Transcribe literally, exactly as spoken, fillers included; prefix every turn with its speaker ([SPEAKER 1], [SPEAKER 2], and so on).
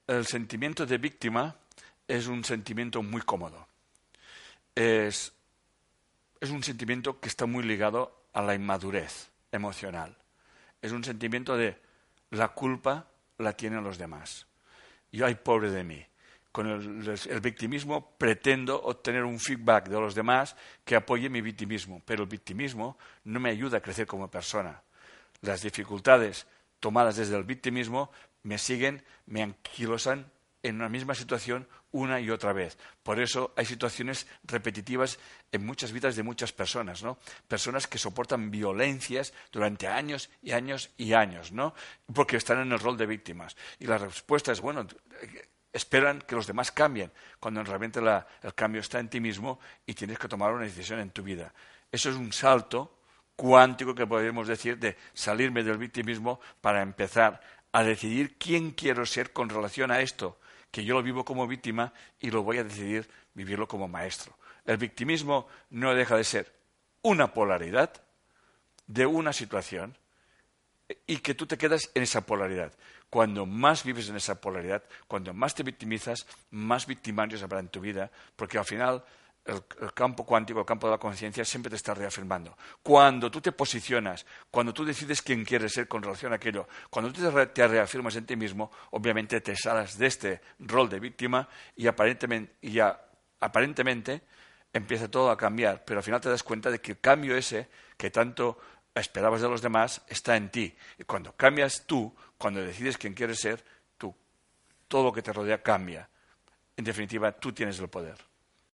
[SPEAKER 1] el sentimiento de víctima es un sentimiento muy cómodo. Es, es un sentimiento que está muy ligado a la inmadurez emocional. Es un sentimiento de la culpa la tienen los demás. Yo, ay, pobre de mí. Con el, el victimismo pretendo obtener un feedback de los demás que apoye mi victimismo, pero el victimismo no me ayuda a crecer como persona. Las dificultades tomadas desde el victimismo me siguen, me anquilosan en una misma situación una y otra vez. Por eso hay situaciones repetitivas en muchas vidas de muchas personas, ¿no? Personas que soportan violencias durante años y años y años, ¿no? Porque están en el rol de víctimas. Y la respuesta es, bueno, esperan que los demás cambien, cuando realmente la, el cambio está en ti mismo y tienes que tomar una decisión en tu vida. Eso es un salto cuántico que podemos decir de salirme del victimismo para empezar a decidir quién quiero ser con relación a esto, que yo lo vivo como víctima y lo voy a decidir vivirlo como maestro. El victimismo no deja de ser una polaridad de una situación y que tú te quedas en esa polaridad. Cuando más vives en esa polaridad, cuando más te victimizas, más victimarios habrá en tu vida, porque al final el, el campo cuántico, el campo de la conciencia, siempre te está reafirmando. Cuando tú te posicionas, cuando tú decides quién quieres ser con relación a aquello, cuando tú te, re, te reafirmas en ti mismo, obviamente te sales de este rol de víctima y aparentemente, y ya, aparentemente empieza todo a cambiar, pero al final te das cuenta de que el cambio ese que tanto esperabas de los demás está en ti. Y cuando cambias tú, cuando decides quién quieres ser, tú, todo lo que te rodea cambia. En definitiva, tú tienes el poder.